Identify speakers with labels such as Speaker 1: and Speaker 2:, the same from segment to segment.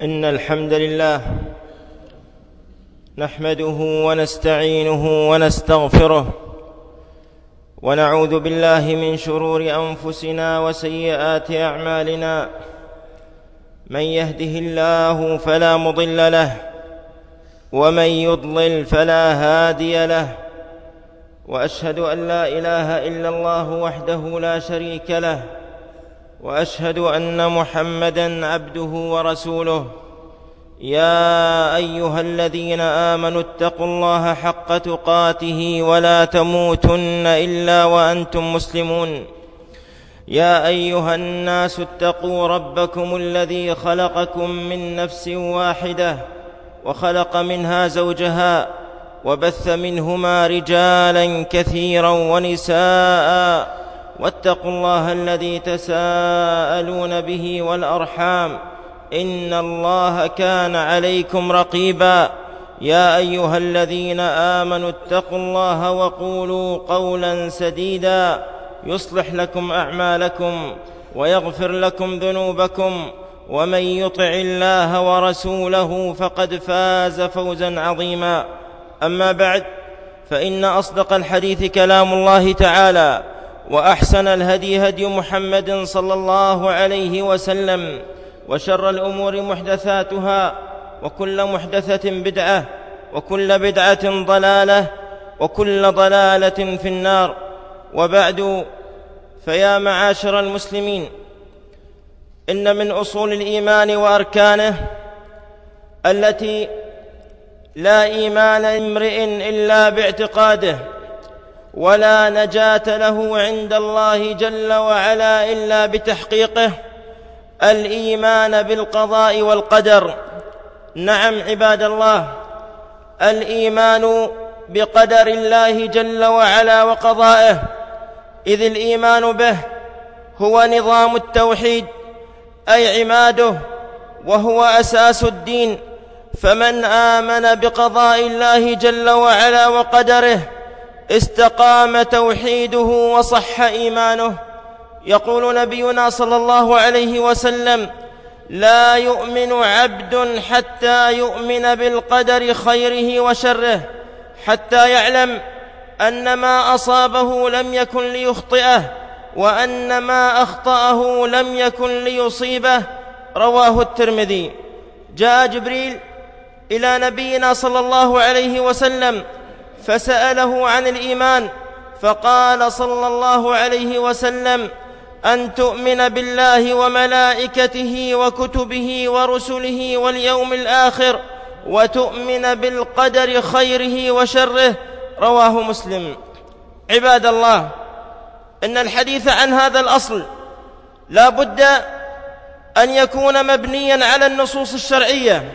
Speaker 1: إن الحمد لله نحمده ونستعينه ونستغفره ونعوذ بالله من شرور أنفسنا وسيئات أعمالنا. من يهده الله فلا مضل له ومن يضلل فلا هادي له، وأشهد أن لا إله إلا الله وحده لا شريك له، وأشهد أن محمدًا عبده ورسوله. يا أيها الذين آمنوا اتقوا الله حق تقاته ولا تموتن إلا وأنتم مسلمون. يا أيها الناس اتقوا ربكم الذي خلقكم من نفس واحدة وخلق منها زوجها وبث منهما رجالا كثيرا ونساء، واتقوا الله الذي تساءلون به والأرحام، إن الله كان عليكم رقيبا. يا أيها الذين آمنوا اتقوا الله وقولوا قولا سديدا يصلح لكم أعمالكم ويغفر لكم ذنوبكم، ومن يطع الله ورسوله فقد فاز فوزا عظيما. أما بعد، فإن أصدق الحديث كلام الله تعالى، وأحسن الهدي هدي محمد صلى الله عليه وسلم، وشر الأمور محدثاتها، وكل محدثة بدعة، وكل بدعة ضلالة، وكل ضلالة في النار. وبعد، فيا معاشر المسلمين، إن من أصول الإيمان وأركانه التي لا إيمان امرئ إلا باعتقاده، ولا نجاة له عند الله جل وعلا إلا بتحقيقه، الإيمان بالقضاء والقدر. نعم عباد الله، الإيمان بقدر الله جل وعلا وقضائه، إذ الإيمان به هو نظام التوحيد، أي عماده، وهو أساس الدين. فمن آمن بقضاء الله جل وعلا وقدره استقام توحيده وصح إيمانه. يقول نبينا صلى الله عليه وسلم: لا يؤمن عبد حتى يؤمن بالقدر خيره وشره، حتى يعلم أن ما أصابه لم يكن ليخطئه، وأن ما أخطأه لم يكن ليصيبه. رواه الترمذي. جاء جبريل إلى نبينا صلى الله عليه وسلم فسأله عن الإيمان، فقال صلى الله عليه وسلم: أن تؤمن بالله وملائكته وكتبه ورسله واليوم الآخر، وتؤمن بالقدر خيره وشره. رواه مسلم. عباد الله، إن الحديث عن هذا الأصل لا بد أن يكون مبنيا على النصوص الشرعية،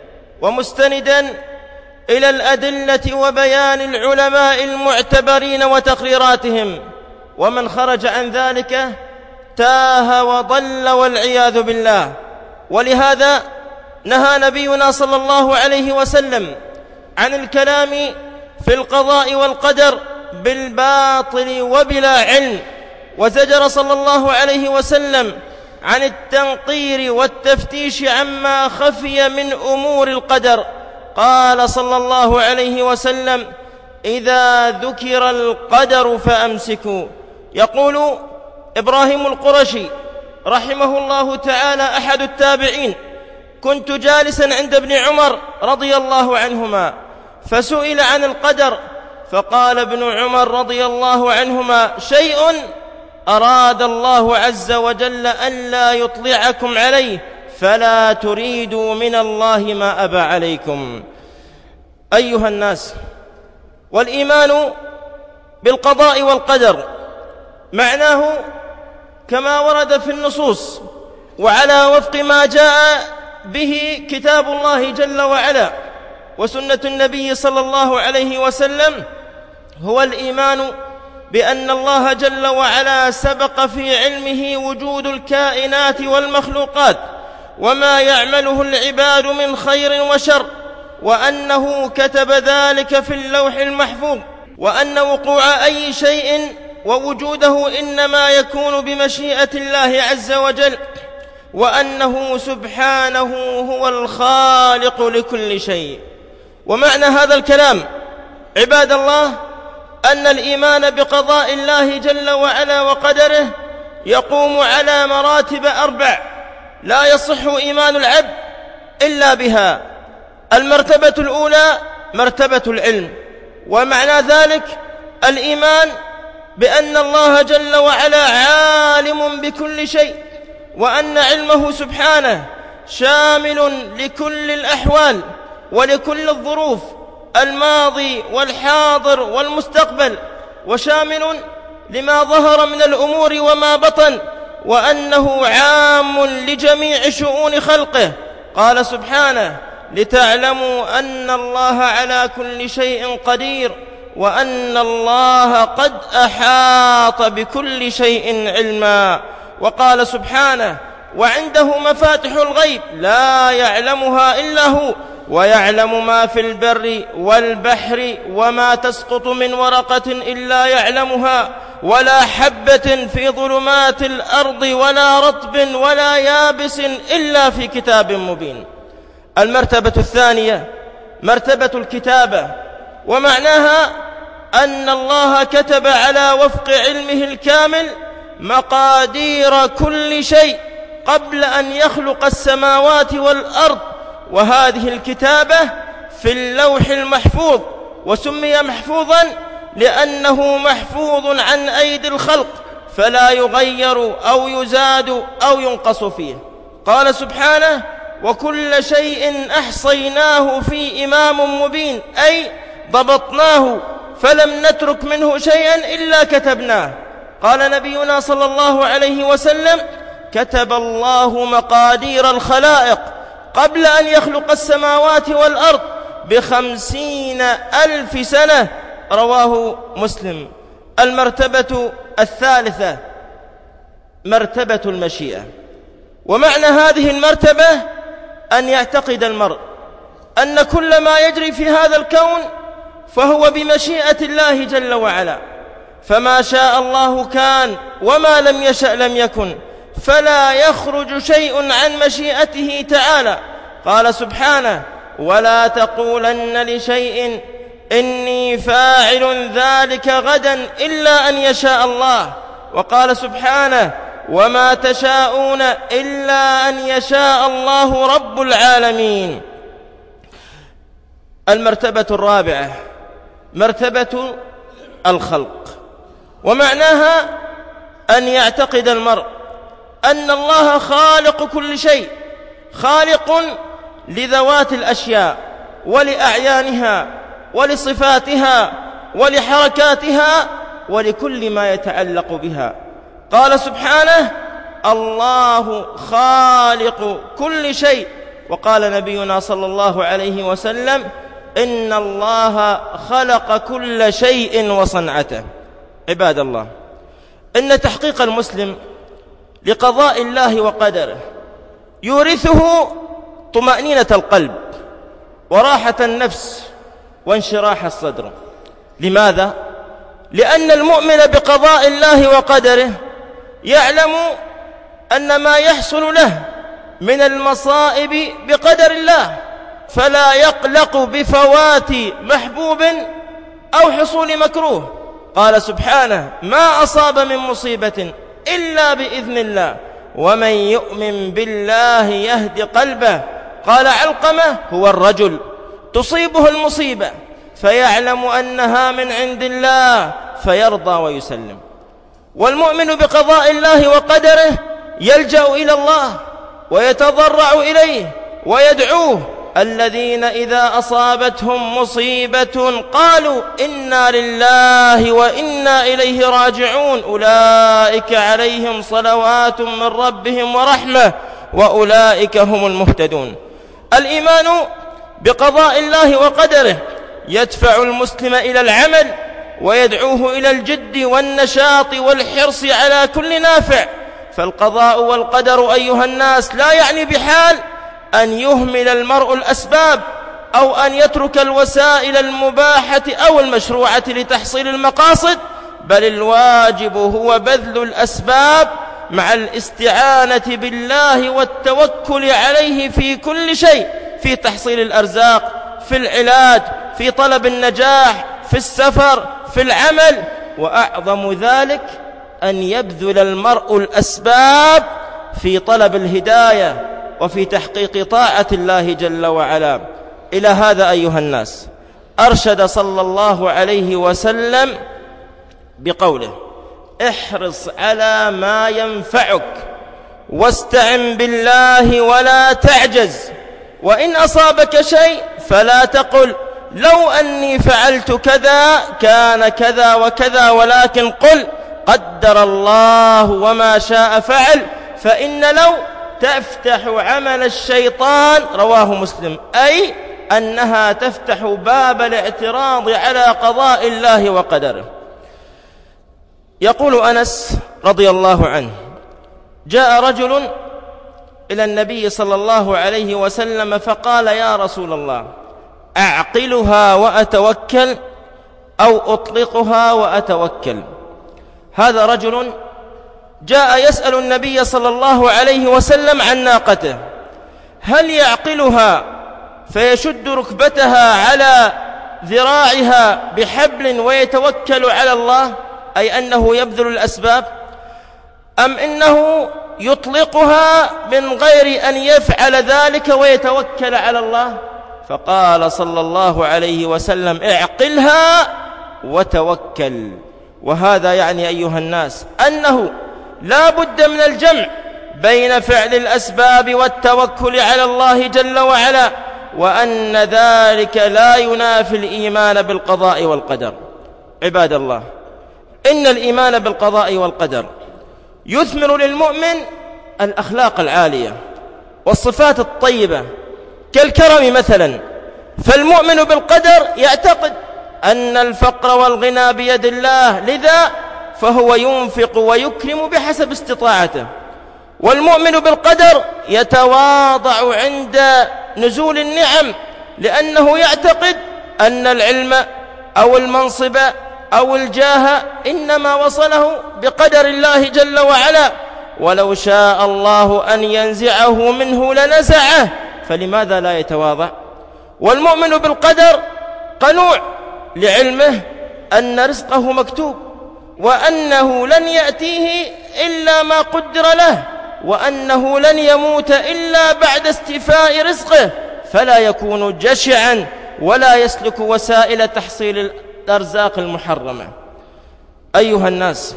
Speaker 1: ومستندا إلى الأدلة وبيان العلماء المعتبرين وتقريراتهم، ومن خرج عن ذلك تاه وضل والعياذ بالله. ولهذا نهى نبينا صلى الله عليه وسلم عن الكلام في القضاء والقدر بالباطل وبلا علم، وزجر صلى الله عليه وسلم عن التنقير والتفتيش عما خفي من أمور القدر. قال صلى الله عليه وسلم: إذا ذكر القدر فأمسكوا. يقول إبراهيم القرشي رحمه الله تعالى أحد التابعين: كنت جالسا عند ابن عمر رضي الله عنهما فسئل عن القدر، فقال ابن عمر رضي الله عنهما: شيء أراد الله عز وجل ألا يطلعكم عليه، فلا تريدوا من الله ما أبى عليكم. أيها الناس، والإيمان بالقضاء والقدر معناه كما ورد في النصوص، وعلى وفق ما جاء به كتاب الله جل وعلا وسنة النبي صلى الله عليه وسلم، هو الإيمان بأن الله جل وعلا سبق في علمه وجود الكائنات والمخلوقات وما يعمله العباد من خير وشر، وأنه كتب ذلك في اللوح المحفوظ، وأن وقوع أي شيء ووجوده إنما يكون بمشيئة الله عز وجل، وأنه سبحانه هو الخالق لكل شيء. ومعنى هذا الكلام عباد الله أن الإيمان بقضاء الله جل وعلا وقدره يقوم على مراتب 4 لا يصح إيمان العبد إلا بها. المرتبة الأولى مرتبة العلم، ومعنى ذلك الإيمان بأن الله جل وعلا عالم بكل شيء، وأن علمه سبحانه شامل لكل الأحوال ولكل الظروف، الماضي والحاضر والمستقبل، وشامل لما ظهر من الأمور وما بطن، وأنه عام لجميع شؤون خلقه. قال سبحانه: لتعلموا أن الله على كل شيء قدير وأن الله قد أحاط بكل شيء علما. وقال سبحانه: وعنده مفاتح الغيب لا يعلمها إلا هو ويعلم ما في البر والبحر وما تسقط من ورقة إلا يعلمها ولا حبة في ظلمات الأرض ولا رطب ولا يابس إلا في كتاب مبين. المرتبة الثانية مرتبة الكتابة، ومعناها أن الله كتب على وفق علمه الكامل مقادير كل شيء قبل أن يخلق السماوات والأرض، وهذه الكتابة في اللوح المحفوظ، وسمي محفوظا لأنه محفوظ عن أيدي الخلق فلا يغير أو يزاد أو ينقص فيه. قال سبحانه: وكل شيء أحصيناه في إمام مبين، أي ضبطناه فلم نترك منه شيئا إلا كتبناه. قال نبينا صلى الله عليه وسلم: كتب الله مقادير الخلائق قبل أن يخلق السماوات والأرض ب50,000 سنة، رواه مسلم. المرتبة الثالثة مرتبة المشيئة، ومعنى هذه المرتبة أن يعتقد المرء أن كل ما يجري في هذا الكون فهو بمشيئة الله جل وعلا، فما شاء الله كان وما لم يشأ لم يكن، فلا يخرج شيء عن مشيئته تعالى. قال سبحانه: ولا تقولن لشيء إني فاعل ذلك غدا إلا أن يشاء الله. وقال سبحانه: وما تشاءون إلا أن يشاء الله رب العالمين. المرتبة الرابعة مرتبة الخلق، ومعناها أن يعتقد المرء أن الله خالق كل شيء، خالق لذوات الأشياء ولأعيانها ولصفاتها ولحركاتها ولكل ما يتعلق بها. قال سبحانه: الله خالق كل شيء. وقال نبينا صلى الله عليه وسلم: إن الله خلق كل شيء وصنعته. عباد الله، إن تحقيق المسلم لقضاء الله وقدره يورثه طمأنينة القلب وراحة النفس وانشراح الصدر. لماذا؟ لأن المؤمن بقضاء الله وقدره يعلم أن ما يحصل له من المصائب بقدر الله، فلا يقلق بفوات محبوب أو حصول مكروه. قال سبحانه: ما أصاب من مصيبة إلا بإذن الله ومن يؤمن بالله يهد قلبه. قال علقمة: هو الرجل تصيبه المصيبة فيعلم أنها من عند الله فيرضى ويسلم. والمؤمن بقضاء الله وقدره يلجأ إلى الله ويتضرع إليه ويدعوه. الذين إذا أصابتهم مصيبة قالوا إنا لله وإنا إليه راجعون أولئك عليهم صلوات من ربهم ورحمة وأولئك هم المهتدون. الإيمان بقضاء الله وقدره يدفع المسلم إلى العمل ويدعوه إلى الجد والنشاط والحرص على كل نافع. فالقضاء والقدر أيها الناس لا يعني بحال أن يهمل المرء الأسباب أو أن يترك الوسائل المباحة أو المشروعة لتحصيل المقاصد، بل الواجب هو بذل الأسباب مع الاستعانة بالله والتوكل عليه في كل شيء، في تحصيل الأرزاق، في العلاج، في طلب النجاح، في السفر، في العمل. وأعظم ذلك أن يبذل المرء الأسباب في طلب الهداية وفي تحقيق طاعة الله جل وعلا. إلى هذا أيها الناس أرشد صلى الله عليه وسلم بقوله: احرص على ما ينفعك واستعن بالله ولا تعجز، وإن أصابك شيء فلا تقل لو أني فعلت كذا كان كذا وكذا، ولكن قل قدر الله وما شاء فعل، فإن لو تفتح عمل الشيطان. رواه مسلم، أي أنها تفتح باب الاعتراض على قضاء الله وقدره. يقول أنس رضي الله عنه: جاء رجل إلى النبي صلى الله عليه وسلم فقال: يا رسول الله، أعقلها وأتوكل أو أطلقها وأتوكل؟ هذا رجل جاء يسأل النبي صلى الله عليه وسلم عن ناقته، هل يعقلها فيشد ركبتها على ذراعها بحبل ويتوكل على الله، أي أنه يبذل الأسباب، أم إنه يطلقها من غير أن يفعل ذلك ويتوكل على الله؟ فقال صلى الله عليه وسلم: اعقلها وتوكل. وهذا يعني أيها الناس أنه لا بد من الجمع بين فعل الأسباب والتوكل على الله جل وعلا، وأن ذلك لا ينافي الإيمان بالقضاء والقدر. عباد الله، إن الإيمان بالقضاء والقدر يثمر للمؤمن الأخلاق العالية والصفات الطيبة كالكرم مثلا. فالمؤمن بالقدر يعتقد أن الفقر والغنى بيد الله، لذا فهو ينفق ويكرم بحسب استطاعته. والمؤمن بالقدر يتواضع عند نزول النعم، لأنه يعتقد أن العلم أو المنصب أو الجاه إنما وصله بقدر الله جل وعلا، ولو شاء الله أن ينزعه منه لنزعه، فلماذا لا يتواضع؟ والمؤمن بالقدر قنوع لعلمه أن رزقه مكتوب، وأنه لن يأتيه إلا ما قدر له، وأنه لن يموت إلا بعد استيفاء رزقه، فلا يكون جشعا ولا يسلك وسائل تحصيل الأرزاق المحرمة. أيها الناس،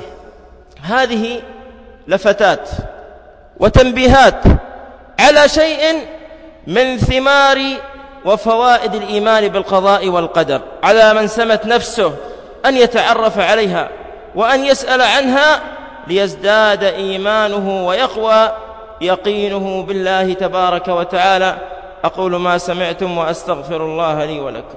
Speaker 1: هذه لفتات وتنبيهات على شيء من ثمار وفوائد الإيمان بالقضاء والقدر، على من سمت نفسه أن يتعرف عليها وأن يسأل عنها ليزداد إيمانه ويقوى يقينه بالله تبارك وتعالى. أقول ما سمعتم وأستغفر الله لي ولكم.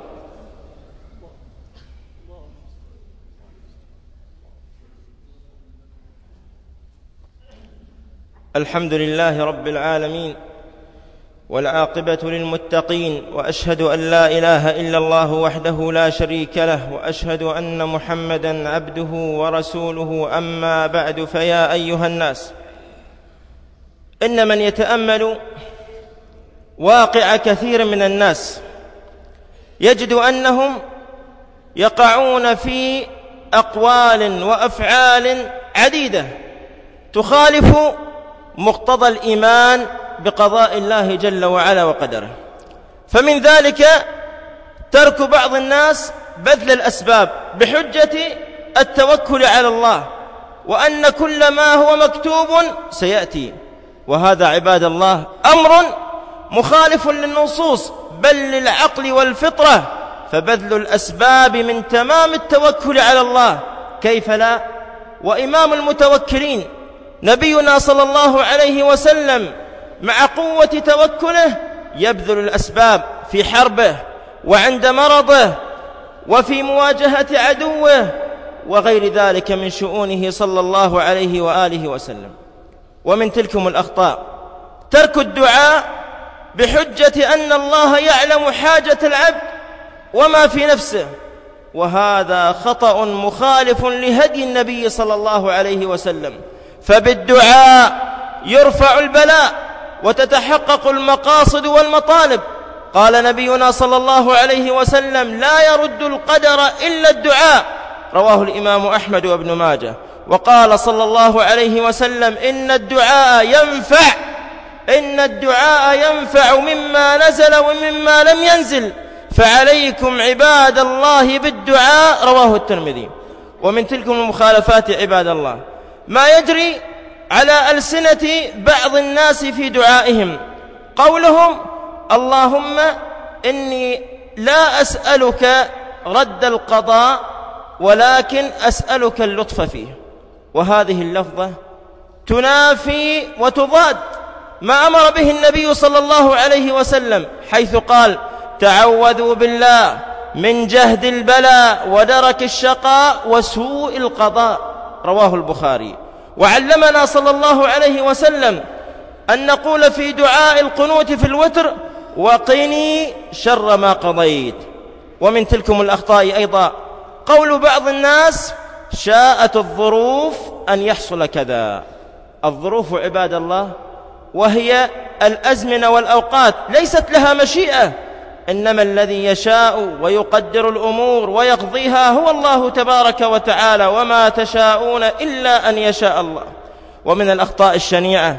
Speaker 1: الحمد لله رب العالمين، والعاقبة للمتقين، وأشهد أن لا إله إلا الله وحده لا شريك له، وأشهد أن محمدًا عبده ورسوله. أما بعد، فيا أيها الناس، إن من يتأمل واقع كثير من الناس يجد أنهم يقعون في أقوال وأفعال عديدة تخالف مقتضى الإيمان بقضاء الله جل وعلا وقدره. فمن ذلك ترك بعض الناس بذل الأسباب بحجة التوكل على الله، وأن كل ما هو مكتوب سيأتي، وهذا عباد الله أمر مخالف للنصوص بل للعقل والفطرة، فبذل الأسباب من تمام التوكل على الله، كيف لا؟ وإمام المتوكلين نبينا صلى الله عليه وسلم مع قوة توكله يبذل الأسباب في حربه وعند مرضه وفي مواجهة عدوه وغير ذلك من شؤونه صلى الله عليه وآله وسلم. ومن تلكم الأخطاء ترك الدعاء بحجة أن الله يعلم حاجة العبد وما في نفسه، وهذا خطأ مخالف لهدي النبي صلى الله عليه وسلم، فبالدعاء يرفع البلاء وتتحقق المقاصد والمطالب. قال نبينا صلى الله عليه وسلم: لا يرد القدر إلا الدعاء، رواه الإمام أحمد وابن ماجه. وقال صلى الله عليه وسلم: إن الدعاء ينفع مما نزل ومما لم ينزل، فعليكم عباد الله بالدعاء، رواه الترمذي. ومن تلكم المخالفات عباد الله ما يجري على ألسنة بعض الناس في دعائهم، قولهم: اللهم إني لا أسألك رد القضاء ولكن أسألك اللطف فيه. وهذه اللفظة تنافي وتضاد ما أمر به النبي صلى الله عليه وسلم، حيث قال: تعوذوا بالله من جهد البلاء ودرك الشقاء وسوء القضاء، رواه البخاري. وعلمنا صلى الله عليه وسلم أن نقول في دعاء القنوت في الوتر: وقني شر ما قضيت. ومن تلكم الأخطاء أيضا قول بعض الناس: شاءت الظروف أن يحصل كذا. الظروف عباد الله وهي الأزمنة والأوقات ليست لها مشيئة، إنما الذي يشاء ويقدر الأمور ويقضيها هو الله تبارك وتعالى، وما تشاءون إلا أن يشاء الله. ومن الأخطاء الشنيعة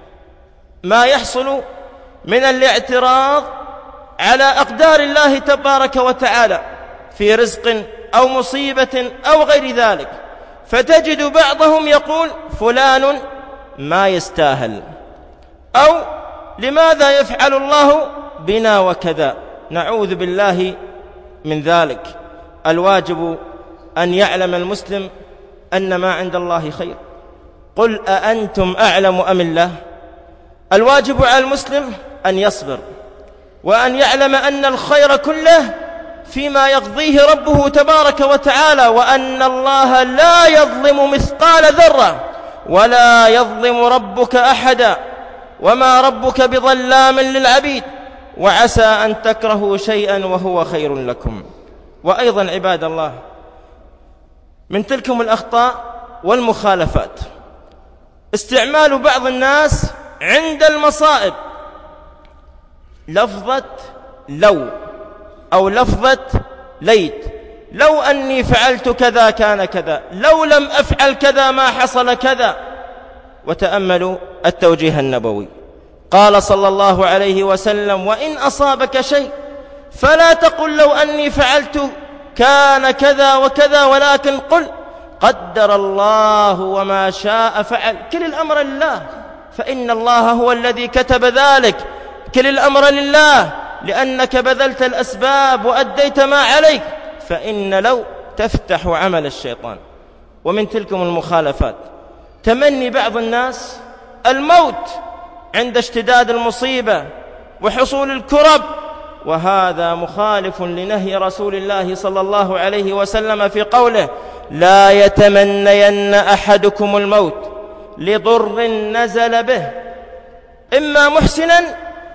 Speaker 1: ما يحصل من الاعتراض على أقدار الله تبارك وتعالى في رزق أو مصيبة أو غير ذلك، فتجد بعضهم يقول: فلان ما يستاهل، أو لماذا يفعل الله بنا وكذا. نعوذ بالله من ذلك. الواجب أن يعلم المسلم أن ما عند الله خير. قل أأنتم أعلم أم الله؟ الواجب على المسلم أن يصبر وأن يعلم أن الخير كله فيما يقضيه ربه تبارك وتعالى، وأن الله لا يظلم مثقال ذرة ولا يظلم ربك أحدا، وما ربك بظلام للعبيد، وعسى أن تكرهوا شيئا وهو خير لكم. وأيضا عباد الله من تلكم الأخطاء والمخالفات استعمال بعض الناس عند المصائب لفظة لو أو لفظة ليت: لو أني فعلت كذا كان كذا، لو لم أفعل كذا ما حصل كذا. وتأملوا التوجيه النبوي، قال صلى الله عليه وسلم: وإن أصابك شيء فلا تقل لو أني فعلت كان كذا وكذا، ولكن قل قدر الله وما شاء فعل. كل الأمر لله، فإن الله هو الذي كتب ذلك. كل الأمر لله، لأنك بذلت الأسباب وأديت ما عليك، فإن لو تفتح عمل الشيطان. ومن تلكم المخالفات تمني بعض الناس الموت عند اشتداد المصيبة وحصول الكرب، وهذا مخالف لنهي رسول الله صلى الله عليه وسلم في قوله: لا يتمنين أحدكم الموت لضر نزل به، إما محسنا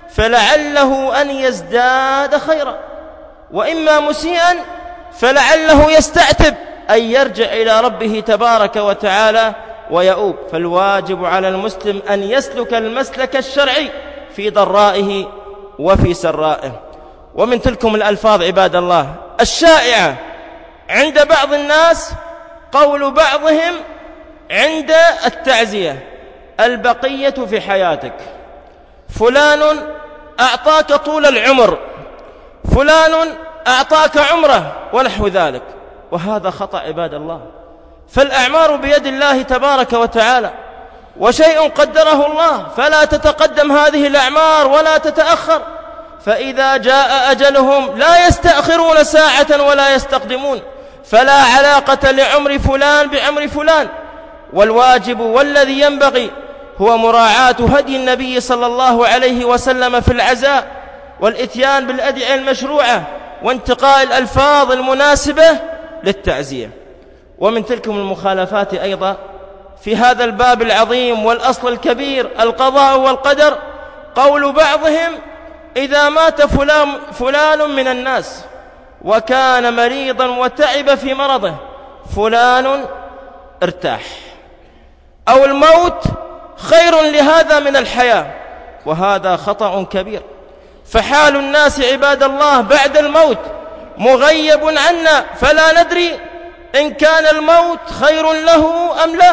Speaker 1: فلعله أن يزداد خيرا، وإما مسيئا فلعله يستعتب أن يرجع إلى ربه تبارك وتعالى ويؤوب. فالواجب على المسلم أن يسلك المسلك الشرعي في ضرائه وفي سرائه. ومن تلكم الألفاظ عباد الله الشائعة عند بعض الناس قول بعضهم عند التعزية: البقية في حياتك، فلان أعطاك طول العمر، فلان أعطاك عمره، ونحو ذلك. وهذا خطأ عباد الله، فالأعمار بيد الله تبارك وتعالى، وشيء قدره الله، فلا تتقدم هذه الأعمار ولا تتأخر، فإذا جاء أجلهم لا يستأخرون ساعة ولا يستقدمون، فلا علاقة لعمر فلان بعمر فلان. والواجب والذي ينبغي هو مراعاة هدي النبي صلى الله عليه وسلم في العزاء، والإتيان بالأدعية المشروعة، وانتقاء الألفاظ المناسبة للتعزية. ومن تلكم المخالفات أيضا في هذا الباب العظيم والأصل الكبير القضاء والقدر قول بعضهم: إذا مات فلان من الناس وكان مريضا وتعب في مرضه، فلان ارتاح. أو الموت خير لهذا من الحياة، وهذا خطأ كبير. فحال الناس عباد الله بعد الموت مغيب عنا، فلا ندري إن كان الموت خير له أم لا.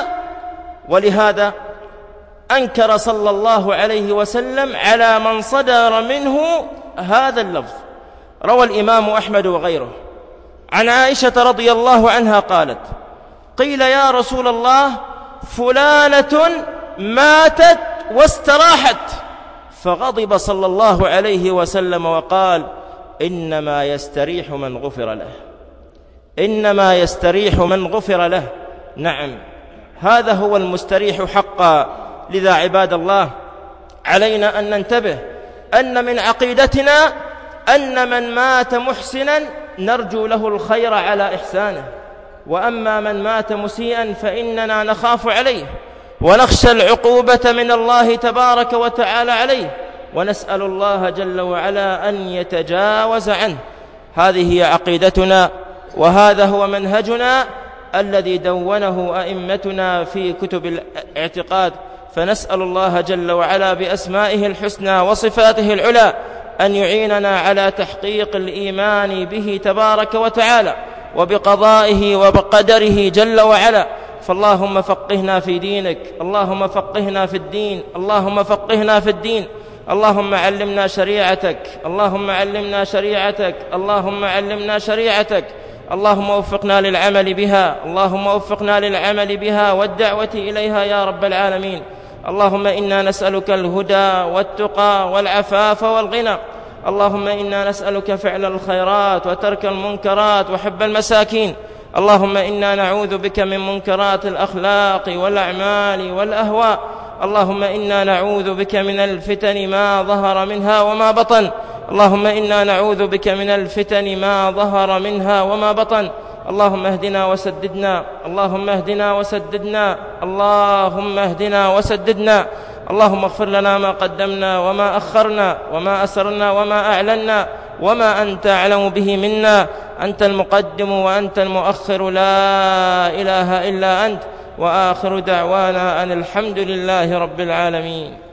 Speaker 1: ولهذا أنكر صلى الله عليه وسلم على من صدر منه هذا اللفظ. روى الإمام أحمد وغيره عن عائشة رضي الله عنها قالت: قيل يا رسول الله فلانة ماتت واستراحت، فغضب صلى الله عليه وسلم وقال: إنما يستريح من غفر له، إنما يستريح من غفر له. نعم، هذا هو المستريح حقا. لذا عباد الله علينا أن ننتبه أن من عقيدتنا أن من مات محسنا نرجو له الخير على إحسانه، وأما من مات مسيئا فإننا نخاف عليه ونخشى العقوبة من الله تبارك وتعالى عليه، ونسأل الله جل وعلا أن يتجاوز عنه. هذه هي عقيدتنا، وهذا هو منهجنا الذي دونه أئمتنا في كتب الاعتقاد. فنسأل الله جل وعلا بأسمائه الحسنى وصفاته العلى أن يعيننا على تحقيق الإيمان به تبارك وتعالى وبقضائه وبقدره جل وعلا. فاللهم فقهنا في دينك، اللهم فقهنا في الدين، اللهم فقهنا في الدين. اللهم علمنا شريعتك، اللهم علمنا شريعتك، اللهم علمنا شريعتك. اللهم وفقنا للعمل بها، اللهم وفقنا للعمل بها والدعوة إليها يا رب العالمين. اللهم إنا نسألك الهدى والتقى والعفاف والغنى. اللهم إنا نسألك فعل الخيرات وترك المنكرات وحب المساكين. اللهم إنا نعوذ بك من منكرات الأخلاق والأعمال والأهواء. اللهم إنا نعوذ بك من الفتن ما ظهر منها وما بطن. اللهم إنا نعوذ بك من الفتن ما ظهر منها وما بطن. اللهم اهدنا وسددنا، اللهم اهدنا وسددنا، اللهم اهدنا وسددنا. اللهم اغفر لنا ما قدمنا وما أخرنا وما أسررنا وما أعلنا وما أنت أعلم به منا. أنت المقدم وأنت المؤخر، لا إله إلا أنت. وآخر دعوانا أن الحمد لله رب العالمين.